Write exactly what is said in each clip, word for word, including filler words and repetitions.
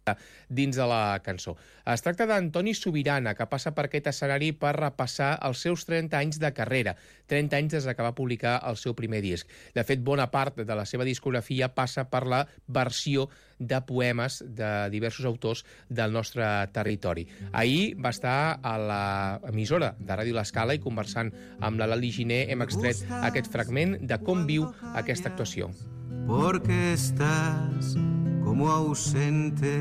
dins de la cançó. Es tracta d'Antoni Subirana, que passa per aquest escenari per repassar els seus trenta anys de carrera, trenta anys des que va publicar el seu primer disc. De fet, bona part de la seva discografia passa per la versió de poemes de diversos autors del nostre territori. Ahir va estar a l'emissora de Ràdio L'Escala i conversant amb la Lali Giner hem extret aquest fragment de com viu aquesta actuació. Porque estás como ausente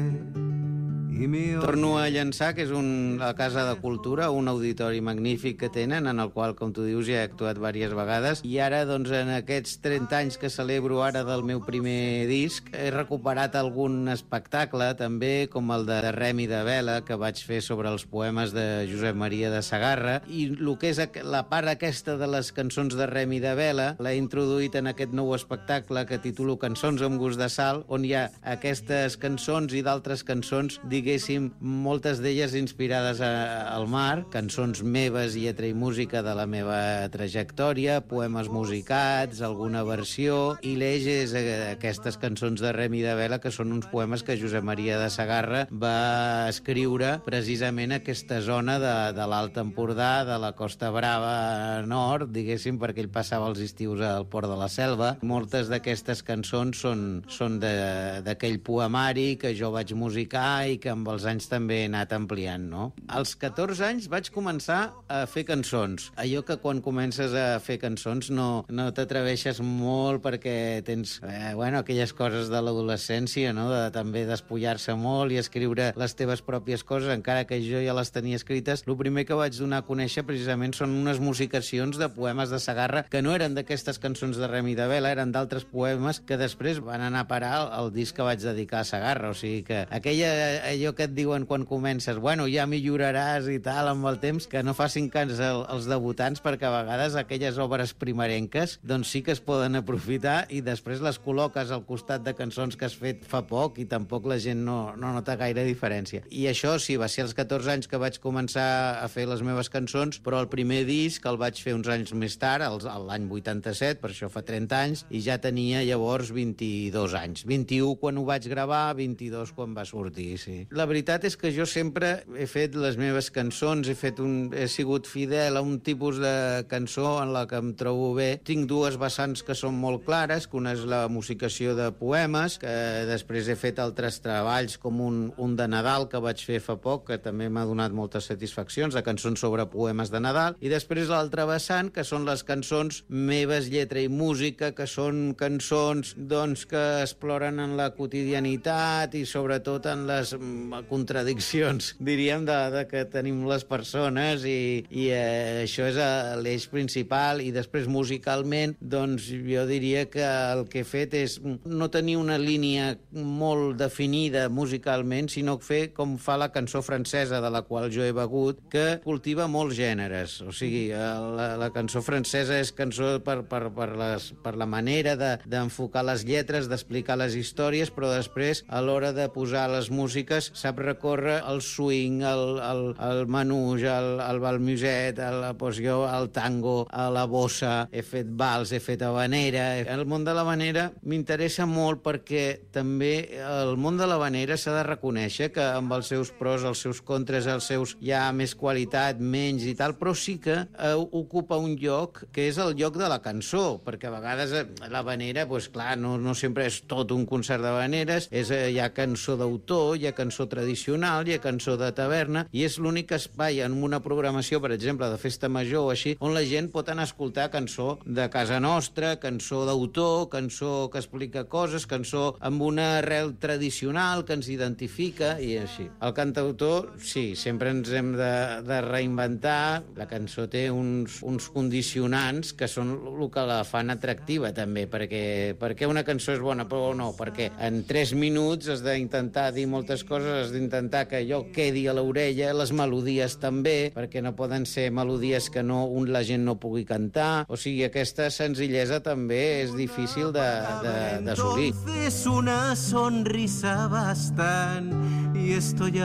y mi... Torno a llançar, que és un, la Casa de Cultura, un auditori magnífic que tenen, en el qual, com tu dius, ja he actuat diverses vegades, i ara, doncs, en aquests trenta anys que celebro ara del meu primer disc, he recuperat algun espectacle, també, com el de Remi de Vela, que vaig fer sobre els poemes de Josep Maria de Sagarra, i el que és la part aquesta de les cançons de Remi de Vela, l'he introduït en aquest nou espectacle que titulo Cançons amb gust de sal, on hi ha aquestes cançons i d'altres cançons, diguéssim, moltes d'elles inspirades a, al mar, cançons meves, lletra i música de la meva trajectòria, poemes musicats, alguna versió, i l'eix és aquestes cançons de Remi de Vela, que són uns poemes que Josep Maria de Sagarra va escriure precisament a aquesta zona de, de l'Alt Empordà, de la Costa Brava nord, diguéssim, perquè ell passava els estius al Port de la Selva. Moltes d'aquestes cançons són, són d'aquell poemari que jo vaig musicar i que amb els anys també he anat ampliant, no? Als catorze anys vaig començar a fer cançons. Allò que quan comences a fer cançons no, no t'atreveixes molt perquè tens, eh, bueno, aquelles coses de l'adolescència, no? De també despullar-se molt i escriure les teves pròpies coses, encara que jo ja les tenia escrites. El primer que vaig donar a conèixer precisament són unes musicacions de poemes de Sagarra que no eren d'aquestes cançons de Remi de Vela, eren d'altres poemes que després van anar a parar al disc que vaig dedicar a Sagarra. O sigui que aquella allò que et diuen quan comences, bueno, ja milloraràs i tal amb el temps, que no facin cas els debutants, perquè a vegades aquelles obres primerenques doncs sí que es poden aprofitar i després les col·loques al costat de cançons que has fet fa poc i tampoc la gent no, no nota gaire diferència. I això sí, va ser als catorze anys que vaig començar a fer les meves cançons, però el primer disc el vaig fer uns anys més tard, l'any vuitanta-set, per això fa trenta anys, i ja tenia llavors vint-i-dos anys. vint-i-u quan ho vaig gravar, vint-i-dos quan va sortir, sí. La veritat és que jo sempre he fet les meves cançons, he, fet un, he sigut fidel a un tipus de cançó en la que em trobo bé. Tinc dues vessants que són molt clares, que una és la musicació de poemes, que després he fet altres treballs com un, un de Nadal que vaig fer fa poc, que també m'ha donat moltes satisfaccions, de cançons sobre poemes de Nadal, i després l'altra vessant, que són les cançons meves, lletra i música, que són cançons doncs, que exploren en la quotidianitat i sobretot en les contradiccions, diríem, de, de que tenim les persones i, i eh, això és l'eix principal. I després musicalment doncs jo diria que el que he fet és no tenir una línia molt definida musicalment, sinó fer com fa la cançó francesa de la qual jo he begut, que cultiva molts gèneres. O sigui, la, la cançó francesa és cançó per, per, per, les, per la manera d'enfocar de, les lletres, d'explicar les històries, però després a l'hora de posar les músiques sap recórrer el swing, el, el, el manouche, el, el balmuset, el, doncs jo, el tango, la bossa, he fet vals, he fet habanera. El món de l'habanera m'interessa molt perquè també el món de l'habanera s'ha de reconèixer que amb els seus pros, els seus contres, els seus hi ha més qualitat, menys i tal, però sí que eh, ocupa un lloc que és el lloc de la cançó, perquè a vegades eh, l'habanera, doncs clar, no, no sempre és tot un concert d'habaneres, és, eh, hi ha cançó d'autor, hi ha cançó tradicional, hi ha cançó de taverna, i és l'únic espai en una programació, per exemple, de festa major o així, on la gent pot anar a escoltar cançó de casa nostra, cançó d'autor, cançó que explica coses, cançó amb una arrel tradicional que ens identifica i així. El cantautor, sí, sempre ens hem de, de reinventar. La cançó té uns, uns condicionants que són el que la fan atractiva també, perquè, perquè una cançó és bona, però no, perquè en tres minuts has d'intentar dir moltes coses, has d'intentar que allò quedi a l'orella, les melodies també, perquè no poden ser melodies que no, un, la gent no pugui cantar. O sigui, aquesta senzillesa també és difícil d'assolir. Entonces una sonrisa bastan y estoy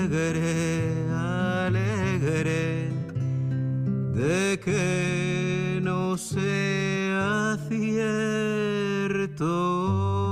alegre, alegre de que no sea cierto.